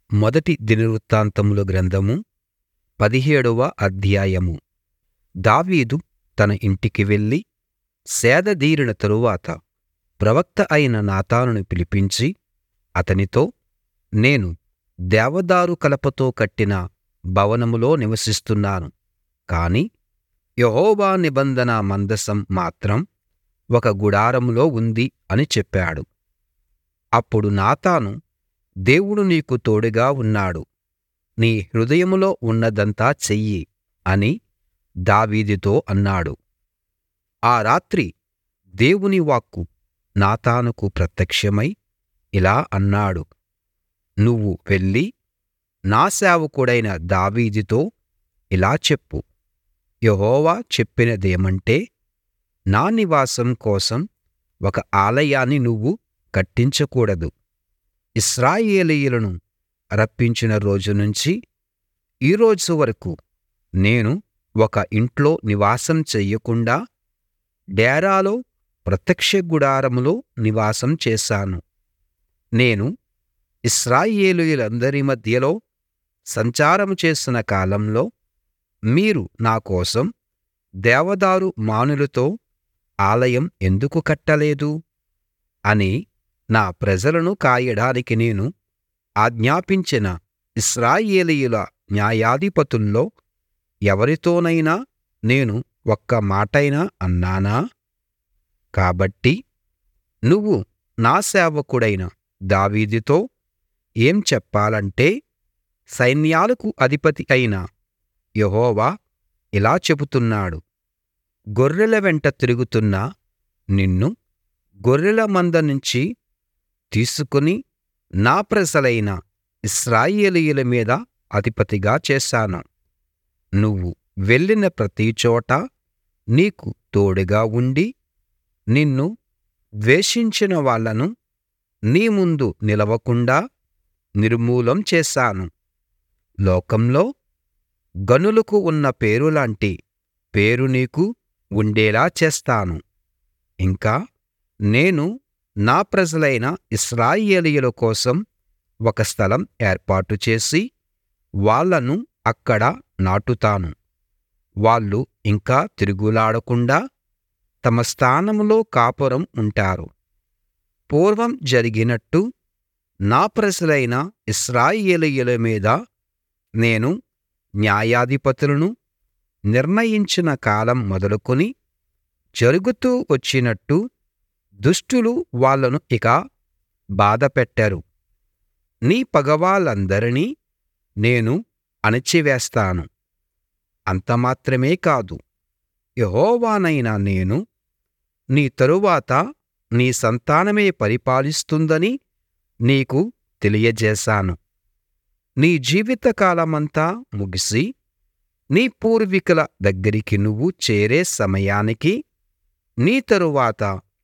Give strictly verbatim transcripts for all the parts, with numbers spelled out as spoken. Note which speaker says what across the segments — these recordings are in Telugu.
Speaker 1: మొదటి దినవృత్తాంతముల గ్రంథము పదిహేడవ అధ్యాయము. దావీదు తన ఇంటికి వెళ్లి సేదదీరిన తరువాత ప్రవక్త అయిన నాతానును పిలిపించి అతనితో, నేను దేవదారు కలపతో కట్టిన భవనంలో నివసిస్తున్నాను, కాని యెహోవా నిబంధన మందసం మాత్రం ఒక గుడారంలో ఉంది అని చెప్పాడు. అప్పుడు నాతాను, దేవుడు నీకు తోడుగా ఉన్నాడు, నీ హృదయంలో ఉన్నదంతా చెయ్యి అని దావీదుతో అన్నాడు. ఆ రాత్రి దేవుని వాక్కు నాతానుకు ప్రత్యక్షమై ఇలా అన్నాడు, నువ్వు వెళ్లి నా సేవకుడైన దావీదుతో ఇలా చెప్పు, యెహోవా చెప్పినదేమంటే, నా నివాసం కోసం ఒక ఆలయాన్ని నువ్వు కట్టించకూడదు. ఇశ్రాయేలీయులను రప్పించిన రోజు నుంచి ఈ రోజు వరకు నేను ఒక ఇంట్లో నివాసం చెయ్యకుండా డేరాలో ప్రత్యక్ష గుడారంలో నివాసం చేశాను. నేను ఇశ్రాయేలీయులందరి మధ్యలో సంచారం చేసిన కాలంలో మీరు నా కోసం దేవదారు మానులతో ఆలయం ఎందుకు కట్టలేదు అని నా ప్రజలను కాయడానికి నేను ఆజ్ఞాపించిన ఇశ్రాయేలీయుల న్యాయాధిపతుల్లో ఎవరితోనైనా నేను ఒక్క మాటైనా అన్నానా? కాబట్టి నువ్వు నా సేవకుడైన దావీదుతో ఏం చెప్పాలంటే, సైన్యాలకు అధిపతి అయిన యెహోవా ఇలా చెబుతున్నాడు, గొర్రెల వెంట తిరుగుతున్న నిన్ను గొర్రెల మంద నుంచి తీసుకుని నా ప్రజలైన ఇశ్రాయేలీయుల మీద అధిపతిగా చేశాను. నువ్వు వెళ్ళిన ప్రతిచోటా నీకు తోడుగా ఉండి నిన్ను ద్వేషించిన వాళ్ళను నీ ముందు నిలవకుండా నిర్మూలం చేశాను. లోకంలో గనులకు ఉన్న పేరులాంటి పేరు నీకు ఉండేలా చేస్తాను. ఇంకా నేను నా ప్రజలైన ఇశ్రాయేలీయుల కోసం ఒక స్థలం ఏర్పాటు చేసి వాళ్ళను అక్కడ నాటుతాను. వాళ్ళు ఇంకా తిరుగులాడకుండా తమ స్థానంలో కాపురం ఉంటారు. పూర్వం జరిగినట్టు నా ప్రజలైన ఇశ్రాయేలీయుల మీద నేను న్యాయాధిపతులను నిర్ణయించిన కాలం మొదలుకొని జరుగుతూ వచ్చినట్టు దుష్టులు వాళ్ళను ఇక బాధపెట్టరు. నీ పగవాళ్ళందరినీ నేను అణిచివేస్తాను. అంతమాత్రమే కాదు, యెహోవానైన నేను నీ తరువాత నీ సంతానమే పరిపాలిస్తుందని నీకు తెలియజేశాను. నీ జీవితకాలమంతా ముగిసి నీ పూర్వీకుల దగ్గరికి నువ్వు చేరే సమయానికి నీ తరువాత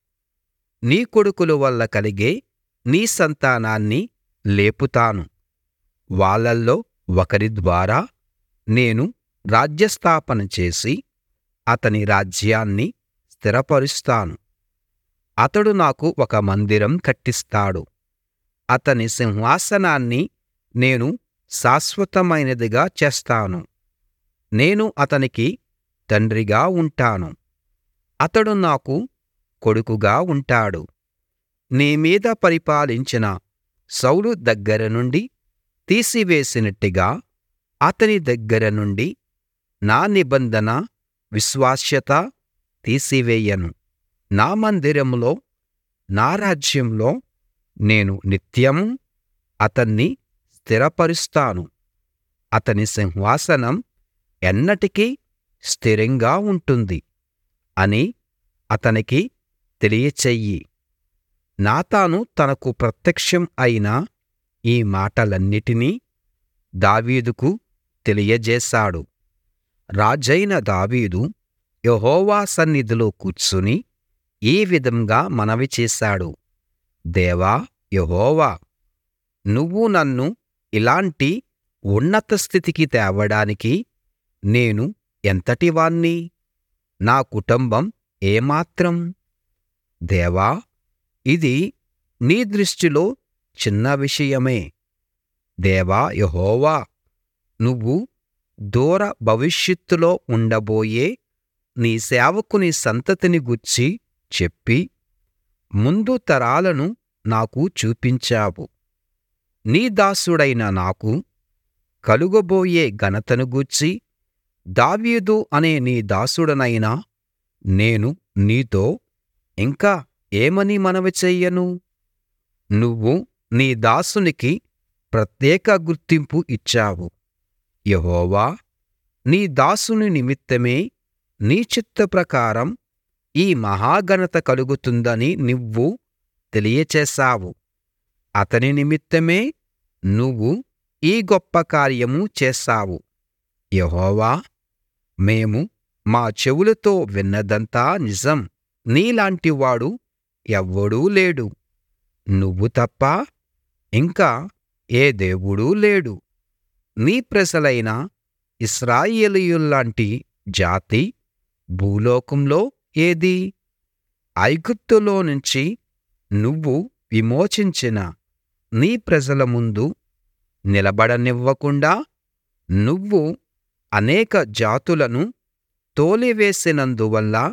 Speaker 1: నీ కొడుకుల వల్ల కలిగే నీ సంతానాన్ని లేపుతాను. వాళ్ళల్లో ఒకరి ద్వారా నేను రాజ్యస్థాపన చేసి అతని రాజ్యాన్ని స్థిరపరుస్తాను. అతడు నాకు ఒక మందిరం కట్టిస్తాడు. అతని సింహాసనాన్ని నేను శాశ్వతమైనదిగా చేస్తాను. నేను అతనికి తండ్రిగా ఉంటాను, అతడు నాకు కొడుకుగా ఉంటాడు. నీ మీద పరిపాలించిన సౌలు దగ్గర నుండి తీసివేసినట్టుగా అతని దగ్గర నుండి నా నిబంధన విశ్వాస్యత తీసివేయను. నా మందిరంలో నా రాజ్యంలో నేను నిత్యం అతన్ని స్థిరపరుస్తాను. అతని సింహాసనం ఎన్నటికీ స్థిరంగా ఉంటుంది అని అతనికి తెలియచెయ్యి. నాతాను తనకు ప్రత్యక్షం అయిన ఈ మాటలన్నిటినీ దావీదుకు తెలియజేశాడు. రాజైన దావీదు యెహోవా సన్నిధిలో కూర్చుని ఈ విధంగా మనవి చేశాడు, దేవా యెహోవా, నువ్వు నన్ను ఇలాంటి ఉన్నత స్థితికి తేవడానికి నేను ఎంతటివాణ్ణి? నా కుటుంబం ఏమాత్రం? దేవా, ఇది నీ దృష్టిలో చిన్న విషయమే. దేవా యెహోవా, నువ్వు దూర భవిష్యత్తులో ఉండబోయే నీ సేవకుని సంతతిని గూర్చి చెప్పి ముందు తరాలను నాకు చూపించావు. నీ దాసుడైన నాకు కలుగబోయే ఘనతను గూర్చి దావీదు అనే నీ దాసుడనైన నేను నీతో ఇంకా ఏమని మనవి చెయ్యను? నువ్వు నీ దాసునికి ప్రత్యేక గుర్తింపు ఇచ్చావు. యెహోవా, నీ దాసుని నిమిత్తమే నీ చిత్త ప్రకారం ఈ మహాఘనత కలుగుతుందని నువ్వు తెలియచేశావు. అతని నిమిత్తమే నువ్వు ఈ గొప్ప కార్యము చేశావు. యెహోవా, మేము మా చెవులతో విన్నదంతా నిజం. నీలాంటివాడు ఎవ్వడూ లేడు. నువ్వు తప్ప ఇంకా ఏ దేవుడూ లేడు. నీ ప్రజలైన ఇశ్రాయేలీయుల్లాంటి జాతి భూలోకంలో ఏది? ఐగుప్తులో నుంచి నువ్వు విమోచించిన నీ ప్రజల ముందు నిలబడనివ్వకుండా నువ్వు అనేక జాతులను తోలివేసినందువల్ల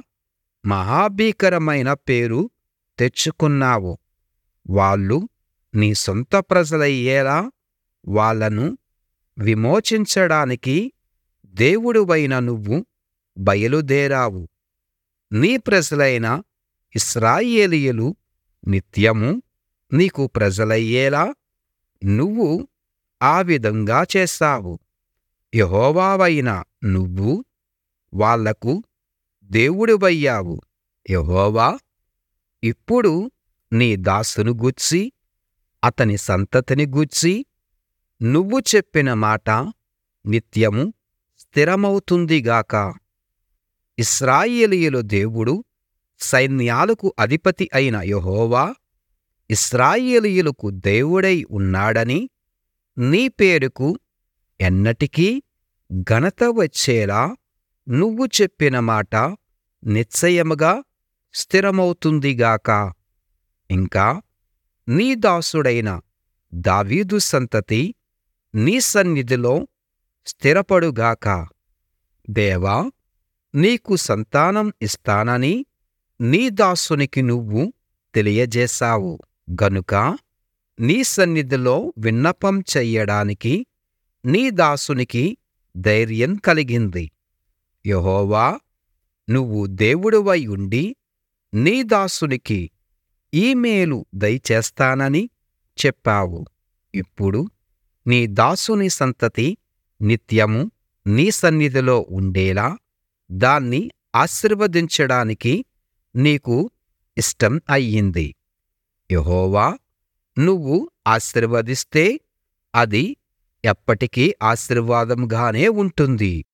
Speaker 1: మహాభీకరమైన పేరు తెచ్చుకున్నావు. వాళ్ళు నీ సొంత ప్రజలయ్యేలా వాళ్ళను విమోచించడానికి దేవుడివైన నువ్వు బయలుదేరావు. నీ ప్రజలైన ఇశ్రాయేలీయులు నిత్యమూ నీకు ప్రజలయ్యేలా నువ్వు ఆ విధంగా చేశావు. యెహోవావైన నువ్వు వాళ్లకు దేవుడివయ్యావు. యెహోవా, ఇప్పుడు నీ దాసుని గూర్చి అతని సంతతిని గూర్చి నువ్వు చెప్పిన మాట నిత్యము స్థిరమవుతుంది గాక. ఇశ్రాయేలీయుల దేవుడు, సైన్యాలకు అధిపతి అయిన యెహోవా ఇశ్రాయేలీయులకు దేవుడై ఉన్నాడని నీ పేరుకు ఎన్నటికీ ఘనత వచ్చేలా నువ్వు చెప్పిన మాట నిశ్చయముగా స్థిరమవుతుంది గాక. ఇంకా నీ దాసుడైన దావీదు సంతతి నీ సన్నిధిలో స్థిరపడుగాక. దేవా, నీకు సంతానం ఇస్తానని నీ దాసునికి నువ్వు తెలియజేశావు గనుక నీ సన్నిధిలో విన్నపం చెయ్యడానికి నీ దాసునికి ధైర్యం కలిగింది. యెహోవా, నువ్వు దేవుడవై ఉండి నీ దాసునికి ఈ మేలు దయచేస్తానని చెప్పావు. ఇప్పుడు నీ దాసుని సంతతి నిత్యము నీ సన్నిధిలో ఉండేలా దాన్ని ఆశీర్వదించడానికి నీకు ఇష్టం అయ్యింది. యెహోవా, నువ్వు ఆశీర్వదిస్తే అది ఎప్పటికీ ఆశీర్వాదంగానే ఉంటుంది.